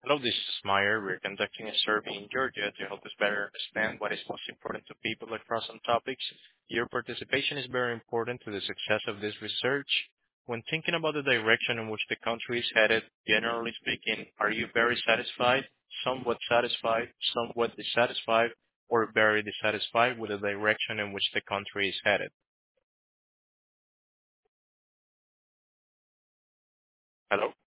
Hello, this is Meyer. We're conducting a survey in Georgia to help us better understand what is most important to people across some topics. Your participation is very important to the success of this research. When thinking about the direction in which the country is headed, generally speaking, are you very somewhat dissatisfied, or very dissatisfied with the direction in which the country is headed? Hello?